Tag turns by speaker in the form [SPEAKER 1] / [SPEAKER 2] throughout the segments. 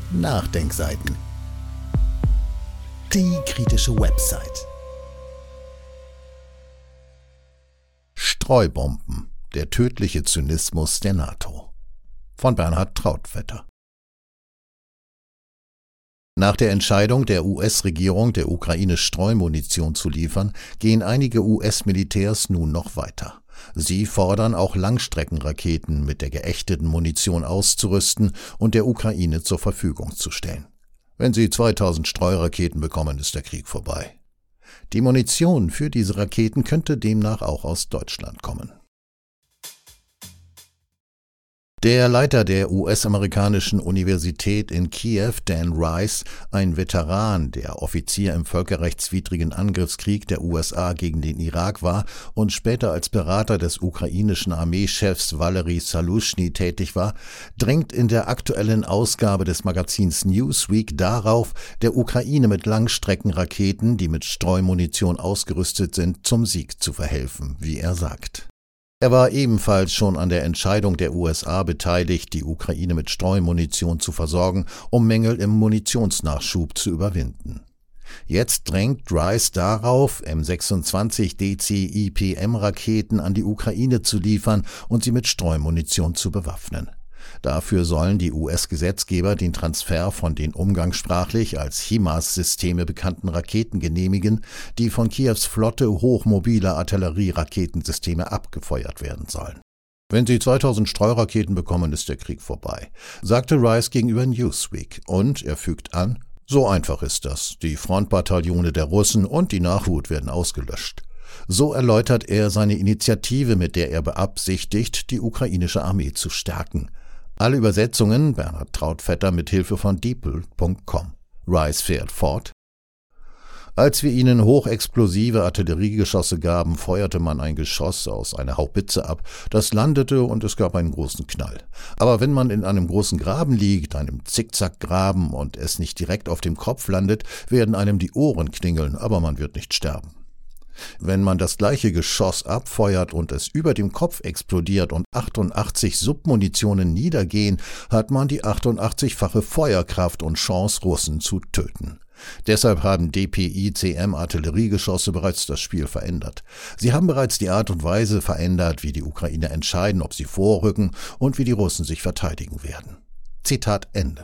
[SPEAKER 1] Nachdenkseiten. Die kritische Website. Streubomben, der tödliche Zynismus der NATO. Von Bernhard Trautvetter. Nach der Entscheidung der US-Regierung, der Ukraine Streumunition zu liefern, gehen einige US-Militärs nun noch weiter. Sie fordern auch Langstreckenraketen mit der geächteten Munition auszurüsten und der Ukraine zur Verfügung zu stellen. Wenn sie 2000 Streuraketen bekommen, ist der Krieg vorbei. Die Munition für diese Raketen könnte demnach auch aus Deutschland kommen. Der Leiter der US-amerikanischen Universität in Kiew, Dan Rice, ein Veteran, der Offizier im völkerrechtswidrigen Angriffskrieg der USA gegen den Irak war und später als Berater des ukrainischen Armeechefs Valery Saluschny tätig war, drängt in der aktuellen Ausgabe des Magazins Newsweek darauf, der Ukraine mit Langstreckenraketen, die mit Streumunition ausgerüstet sind, zum Sieg zu verhelfen, wie er sagt. Er war ebenfalls schon an der Entscheidung der USA beteiligt, die Ukraine mit Streumunition zu versorgen, um Mängel im Munitionsnachschub zu überwinden. Jetzt drängt Rice darauf, M26 DCIPM-Raketen an die Ukraine zu liefern und sie mit Streumunition zu bewaffnen. Dafür sollen die US-Gesetzgeber den Transfer von den umgangssprachlich als HIMARS-Systeme bekannten Raketen genehmigen, die von Kiews Flotte hochmobiler Artillerieraketensysteme abgefeuert werden sollen. Wenn sie 2000 Streuraketen bekommen, ist der Krieg vorbei, sagte Rice gegenüber Newsweek, und er fügt an: So einfach ist das. Die Frontbataillone der Russen und die Nachhut werden ausgelöscht. So erläutert er seine Initiative, mit der er beabsichtigt, die ukrainische Armee zu stärken. Alle Übersetzungen Bernhard Trautvetter mit Hilfe von DeepL.com. Rice fährt fort: Als wir ihnen hochexplosive Artilleriegeschosse gaben, feuerte man ein Geschoss aus einer Haubitze ab, das landete und es gab einen großen Knall. Aber wenn man in einem großen Graben liegt, einem Zickzackgraben, und es nicht direkt auf dem Kopf landet, werden einem die Ohren klingeln, aber man wird nicht sterben. Wenn man das gleiche Geschoss abfeuert und es über dem Kopf explodiert und 88 Submunitionen niedergehen, hat man die 88-fache Feuerkraft und Chance, Russen zu töten. Deshalb haben DPICM-Artilleriegeschosse bereits das Spiel verändert. Sie haben bereits die Art und Weise verändert, wie die Ukrainer entscheiden, ob sie vorrücken und wie die Russen sich verteidigen werden. Zitat Ende.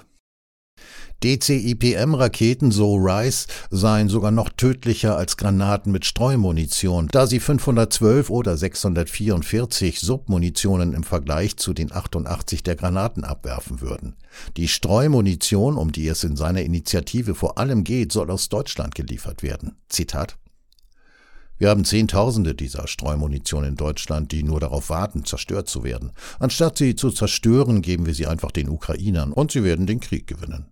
[SPEAKER 1] DCIPM-Raketen, so Rice, seien sogar noch tödlicher als Granaten mit Streumunition, da sie 512 oder 644 Submunitionen im Vergleich zu den 88 der Granaten abwerfen würden. Die Streumunition, um die es in seiner Initiative vor allem geht, soll aus Deutschland geliefert werden. Zitat: Wir haben Zehntausende dieser Streumunition in Deutschland, die nur darauf warten, zerstört zu werden. Anstatt sie zu zerstören, geben wir sie einfach den Ukrainern und sie werden den Krieg gewinnen.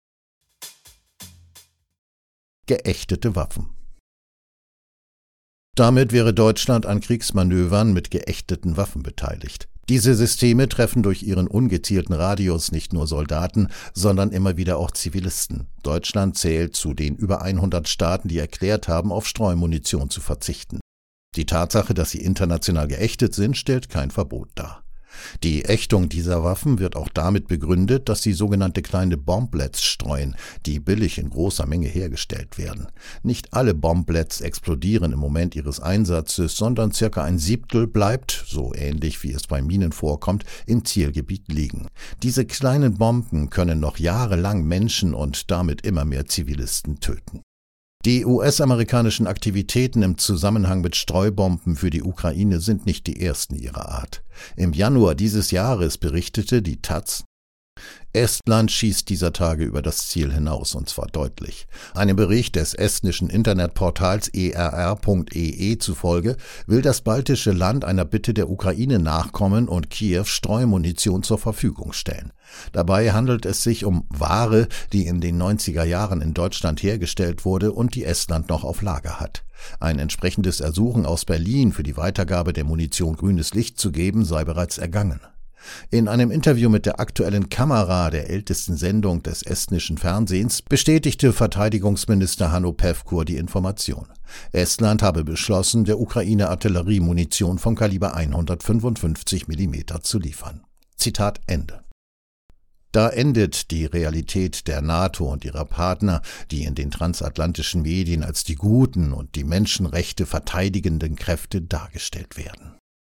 [SPEAKER 1] Geächtete Waffen. Damit wäre Deutschland an Kriegsmanövern mit geächteten Waffen beteiligt. Diese Systeme treffen durch ihren ungezielten Radius nicht nur Soldaten, sondern immer wieder auch Zivilisten. Deutschland zählt zu den über 100 Staaten, die erklärt haben, auf Streumunition zu verzichten. Die Tatsache, dass sie international geächtet sind, stellt kein Verbot dar. Die Ächtung dieser Waffen wird auch damit begründet, dass sie sogenannte kleine Bomblets streuen, die billig in großer Menge hergestellt werden. Nicht alle Bomblets explodieren im Moment ihres Einsatzes, sondern circa ein Siebtel bleibt, so ähnlich wie es bei Minen vorkommt, im Zielgebiet liegen. Diese kleinen Bomben können noch jahrelang Menschen und damit immer mehr Zivilisten töten. Die US-amerikanischen Aktivitäten im Zusammenhang mit Streubomben für die Ukraine sind nicht die ersten ihrer Art. Im Januar dieses Jahres berichtete die Taz: Estland schießt dieser Tage über das Ziel hinaus, und zwar deutlich. Einem Bericht des estnischen Internetportals err.ee zufolge will das baltische Land einer Bitte der Ukraine nachkommen und Kiew Streumunition zur Verfügung stellen. Dabei handelt es sich um Ware, die in den 90er Jahren in Deutschland hergestellt wurde und die Estland noch auf Lager hat. Ein entsprechendes Ersuchen aus Berlin für die Weitergabe der Munition grünes Licht zu geben, sei bereits ergangen. In einem Interview mit der Aktuellen Kamera, der ältesten Sendung des estnischen Fernsehens, bestätigte Verteidigungsminister Hanno Pevkur die Information. Estland habe beschlossen, der Ukraine Artilleriemunition vom Kaliber 155 mm zu liefern. Zitat Ende. Da endet die Realität der NATO und ihrer Partner, die in den transatlantischen Medien als die guten und die Menschenrechte verteidigenden Kräfte dargestellt werden.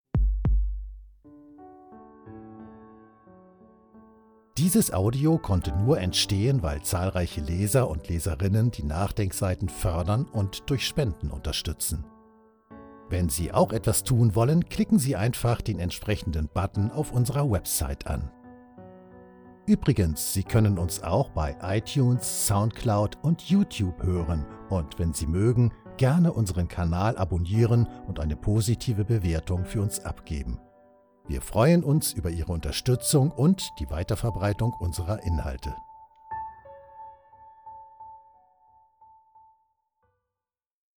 [SPEAKER 1] Dieses Audio konnte nur entstehen, weil zahlreiche Leser und Leserinnen die Nachdenkseiten fördern und durch Spenden unterstützen. Wenn Sie auch etwas tun wollen, klicken Sie einfach den entsprechenden Button auf unserer Website an. Übrigens, Sie können uns auch bei iTunes, Soundcloud und YouTube hören und wenn Sie mögen, gerne unseren Kanal abonnieren und eine positive Bewertung für uns abgeben. Wir freuen uns über Ihre Unterstützung und die Weiterverbreitung unserer Inhalte.